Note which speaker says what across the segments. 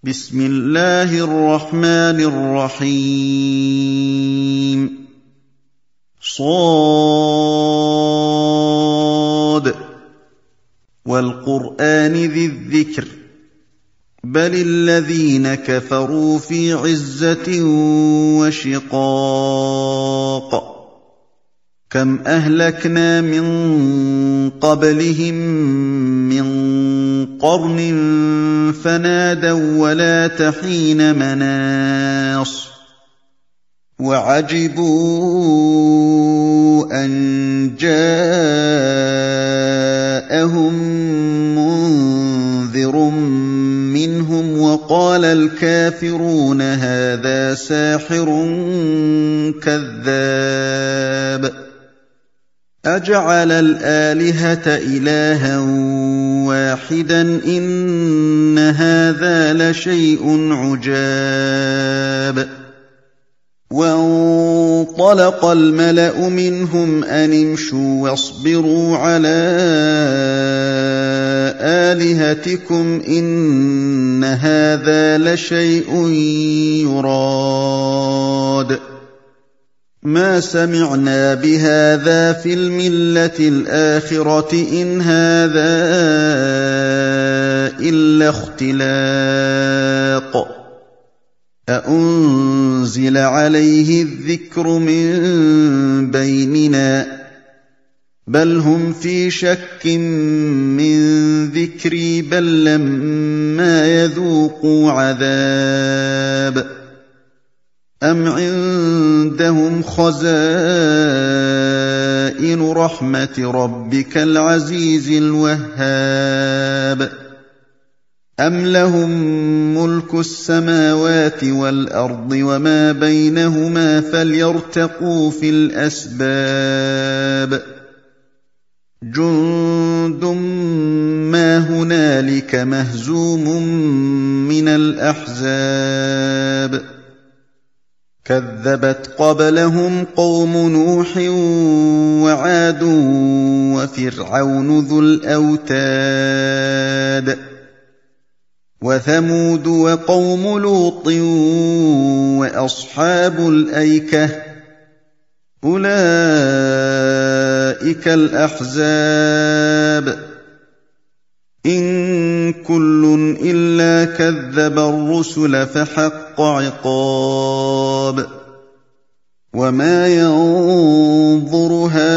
Speaker 1: بسم الله الرحمن الرحيم صاد والقرآن ذي الذكر بل الذين كفروا في عزة وشقاق كم أهلكنا من قبلهم من قرن فنادوا ولا تحين مناص وعجبوا أن جاءهم منذر منهم وقال الكافرون هذا ساحر كذاب أجعل الآلهة إلها واحدا إن هذا لشيء عجاب وانطلق الملأ منهم أن امشوا واصبروا على آلهتكم إن هذا لشيء يراد ما سمعنا بهذا في الملة الآخرة إن هذا إلا اختلاق أأنزل عليه الذكر من بيننا بل هم في شك من ذكري بل لما يذوقوا عذاب أم عندهم خزائن رحمة ربك العزيز الوهاب أم لهم ملك السماوات والأرض وما بينهما فليرتقوا في الأسباب جند ما هنالك مهزوم من الأحزاب كذبت قبلهم قوم نوح وعاد وفرعون ذو الأوتاد وثمود وقوم لوط وأصحاب الأيكة أولئك الأحزاب إن كل إلا كذب الرسل فحق عقاب وما ينظر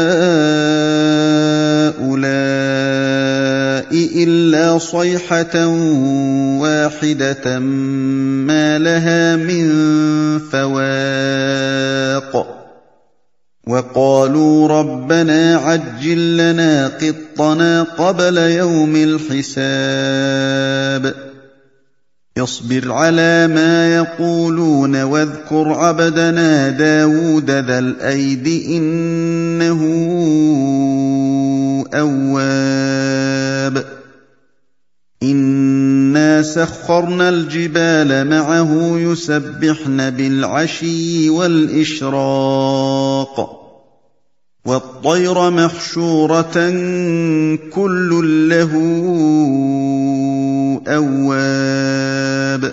Speaker 1: هؤلاء إلا صيحة واحدة ما لها من فواق وقالوا ربنا عجل لنا قطنا قبل يوم الحساب اصبر على ما يقولون واذكر عبدنا داود ذا الأيد إنه أواب إنا سخرنا الجبال معه يسبحن بالعشي والإشراق والطير محشورة كل له أواب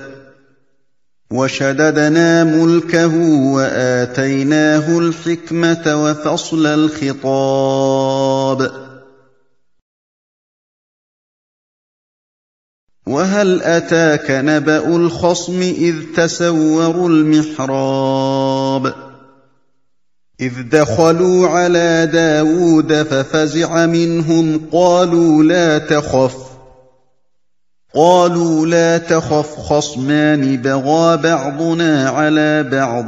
Speaker 1: وشددنا ملكه وآتيناه الحكمة وفصل الخطاب وهل أتاك نبأ الخصم إذ تسوروا المحراب إذ دخلوا على داود ففزع منهم قالوا لا تخف خصمان بغى بعضنا على بعض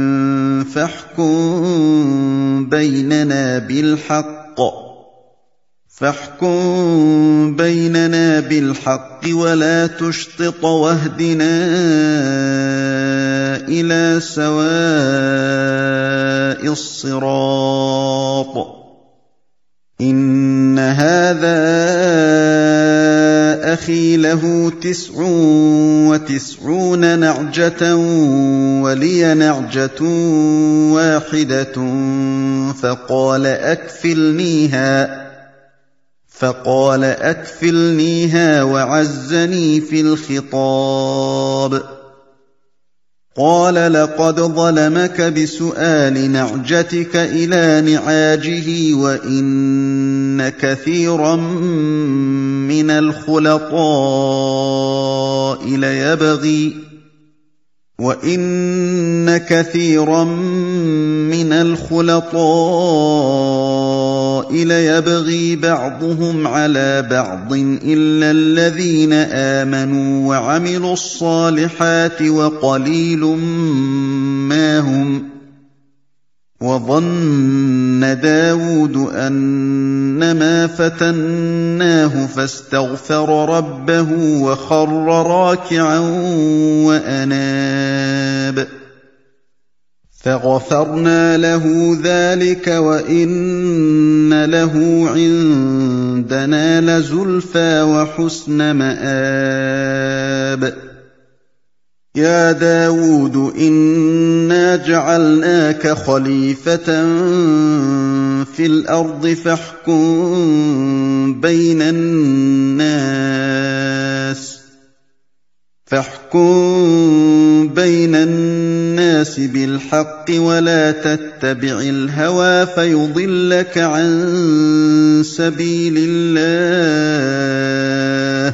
Speaker 1: فاحكم بيننا بالحق ولا تشطط واهدنا إلى سواء الصراط إن هذا أخي له 99 نعجة ولي نعجة واحدة فقال فقال أكفلنيها وعزني في الخطاب. قال لقد ظلمك بسؤال نعجتك إلى نعاجه وإن كثيرا من الخلطاء ليبغي بعضهم على بعض إلا الذين آمنوا وعملوا الصالحات وقليل ما هم. وظن داود أنما فتناه فاستغفر ربه وخر راكعا وأناب فغفرنا له ذلك وإن له عندنا لزلفى وحسن مآب. يا داود إنا جعلناك خليفة في الأرض فاحكم بين الناس بالحق ولا تتبع الهوى فيضلك عن سبيل الله.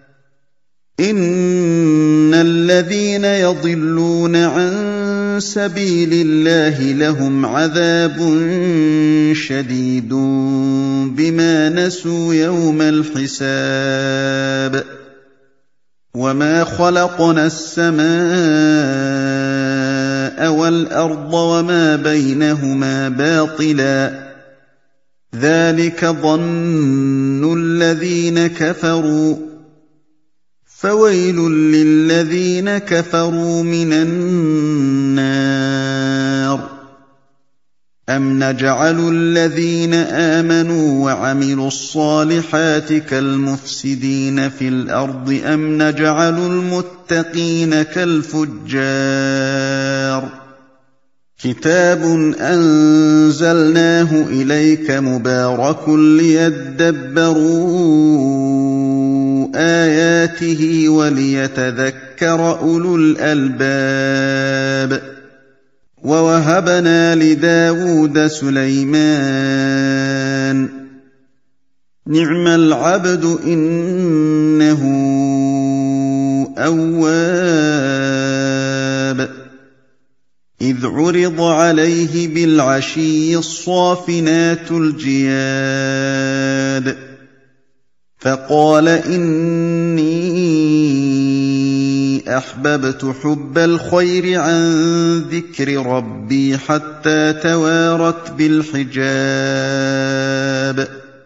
Speaker 1: إن الذين يضلون عن سبيل الله لهم عذاب شديد بما نسوا يوم الحساب. وما خلقنا السماء والأرض وما بينهما باطلا ذلك ظن الذين كفروا فويل للذين كفروا من النار. أم نجعل الذين آمنوا وعملوا الصالحات كالمفسدين في الأرض أم نجعل المتقين كالفجار. كتاب أنزلناه إليك مبارك ليدبروا آياته وليتذكر أولو الألباب. ووهبنا لداود سليمان نعم العبد إنه أواب. إذ عرض عليه بالعشي الصافنات الجياد فقال إني أحببت حب الخير عن ذكر ربي حتى توارت بالحجاب.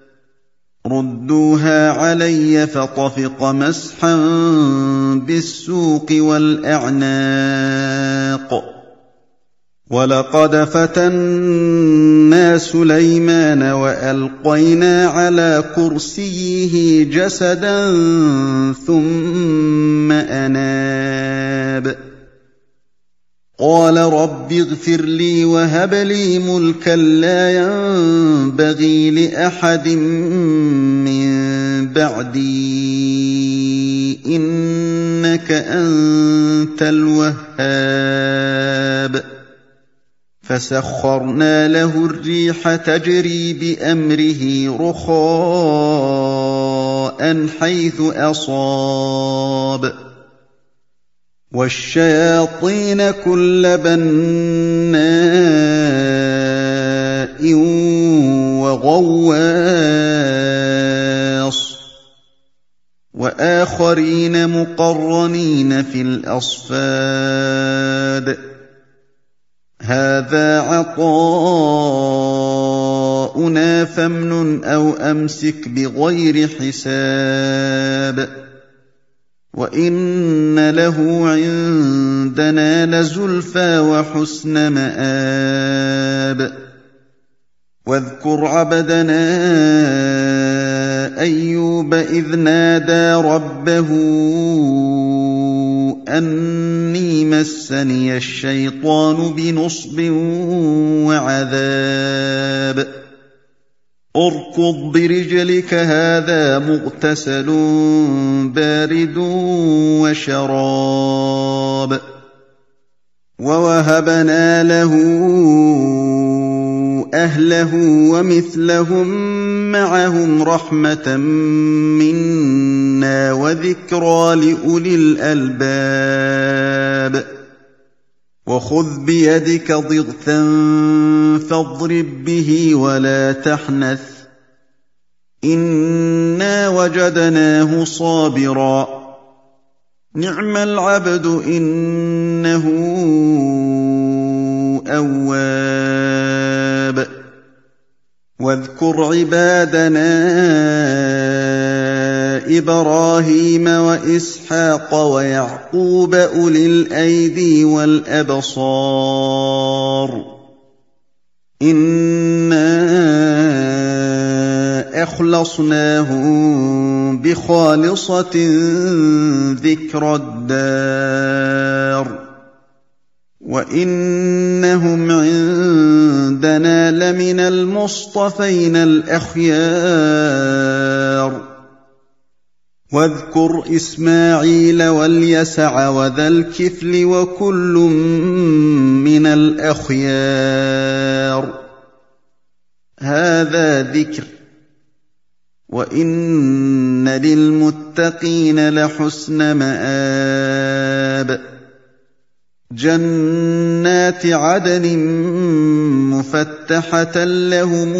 Speaker 1: ردوها علي فطفق مسحا بالسوق والأعناق. ولقد فتنا سليمان وألقينا على كرسيه جسدا ثم أناب. قال رب اغفر لي وهب لي ملكا لا ينبغي لأحد من بعدي إنك أنت الوهاب. فسخرنا له الريح تجري بأمره رخاء حيث أصاب والشياطين كل بناء وغواص وآخرين مقرنين في الأصفاد. هذا عطاؤنا فامنن أو أمسك بغير حساب. وإن له عندنا لزلفى وحسن مآب. واذكر عبدنا أيوب إذ نادى ربه أني مسني الشيطان بنصب وعذاب. اركض برجلك هذا مغتسل بارد وشراب ووهبنا له أهله ومثلهم معهم رحمة منا وذكرى لأولي الألباب وخذ بيدك ضغثا فاضرب به ولا تحنث إنا وجدناه صابرا نعم العبد إنه أواب واذكر عبادنا إبراهيم وإسحاق ويعقوب أولي الأيدي والأبصار إنا أخلصناهم بخالصة ذكرى الدار وإنهم عندنا لمن المصطفين الأخيار واذكر إسماعيل واليسع وذا الكفل وكل من الأخيار هذا ذكر وإن للمتقين لحسن مآب جنات عدن مفتحة لهم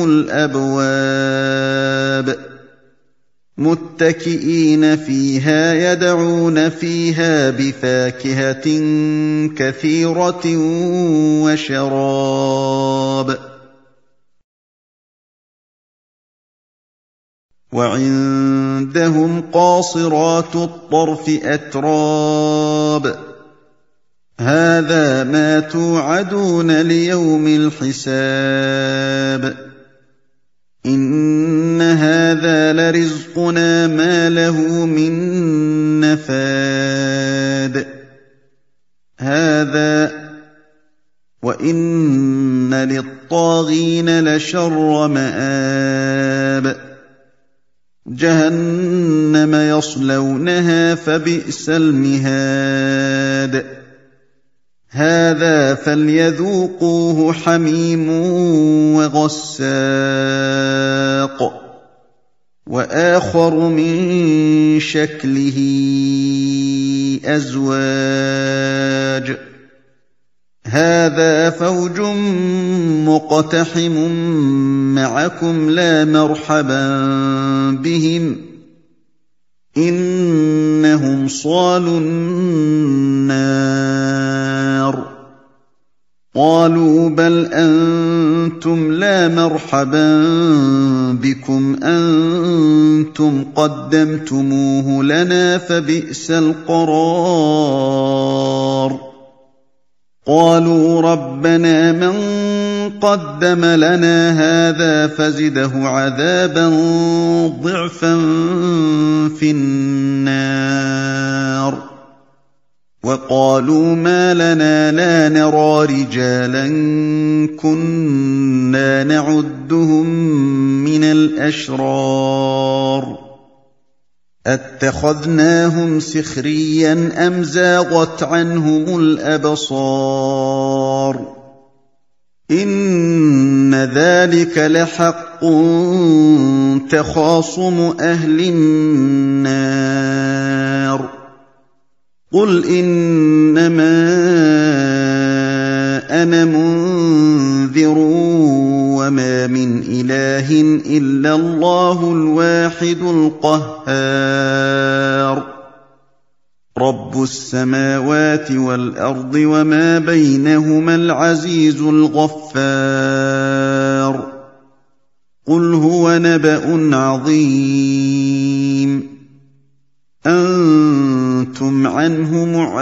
Speaker 1: الأبواب متكئين فيها يدعون فيها بفاكهة كثيرة وشراب وعندهم قاصرات الطرف أتراب هذا ما توعدون ليوم الحساب إن هذا لرزقنا ما له من نفاد هذا وإن للطاغين لشر مآب جهنم يصلونها فبئس المهاد هذا فليذوقوه حميم وغساق وآخر من شكله أزواج هذا فوج مقتحم معكم لا مرحبا بهم إنهم صالوا النار قالوا بل أنتم لا مرحبا بكم أنتم قدمتموه لنا فبئس القرار قالوا ربنا من قدم لنا هذا فزده عذابا ضعفا في النار وقالوا ما لنا لا نرى رجالا كنا نعدهم من الأشرار أتخذناهم سخريا أم زاغت عنهم الأبصار إن ذلك لحق تخاصم أهل النار قل إنما أنا منذر وما من إله إلا الله الواحد القهار رب السماوات والأرض وما بينهما العزيز الغفار قل هو نبأ عظيم أنتم عنه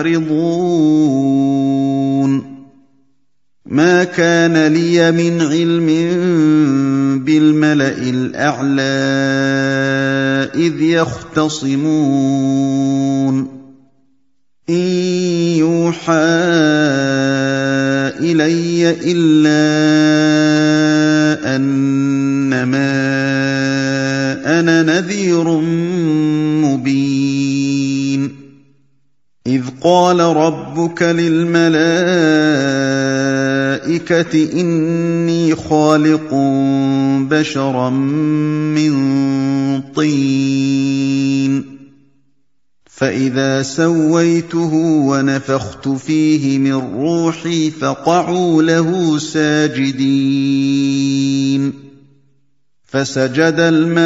Speaker 1: معرضون ما كان لي من علم بالملأ الأعلى إذ يختصمون إن يوحى إلي إلا أنما لنذير مبين إذ قال ربك للملائكة إني خالق بشرا من طين فإذا سويته ونفخت فيه من روحي فقعوا له ساجدين فسجد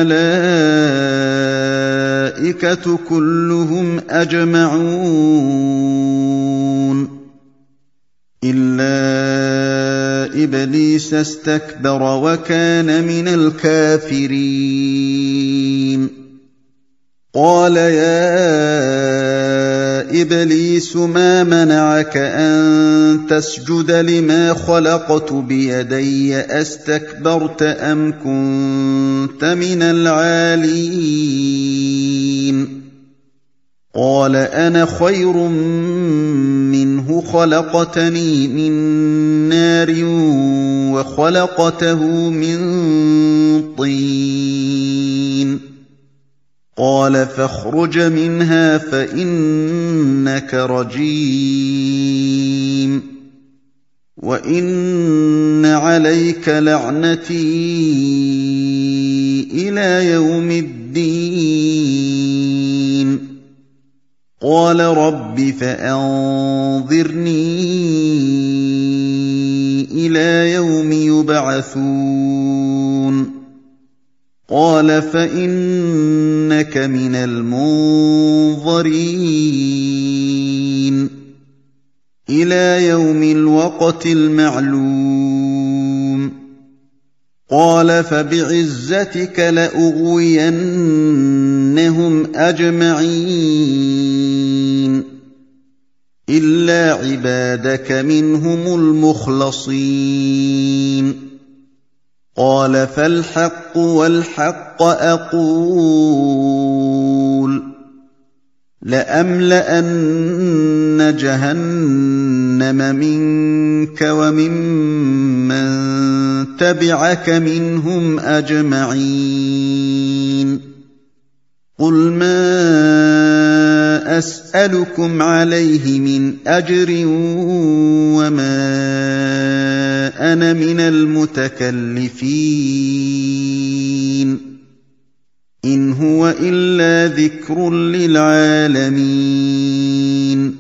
Speaker 1: الملائكة كلهم أجمعون إلا إبليس استكبر وكان من الكافرين قال يا إبليس ما منعك أن تسجد لما خلقت بيدي أستكبرت أم كنت من العالين قال أنا خير منه خلقتني من نار وخلقته من طين قال فاخرج منها فإنك رجيم وإن عليك لعنتي إلى يوم الدين قال رب فأنظرني إلى يوم يبعثون قال فإنك من المنظرين إلى يوم الوقت المعلوم قال فبعزتك لأغوينهم أجمعين إلا عبادك منهم المخلصين قال فالحق والحق أقول لأملأن جهنم منك وممن تبعك منهم أجمعين قل ما أسألكم عليه من أجر وما أنا من المتكلفين إن هو إلا ذكر للعالمين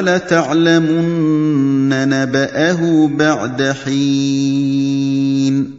Speaker 1: ولتعلمن نبأه بعد حين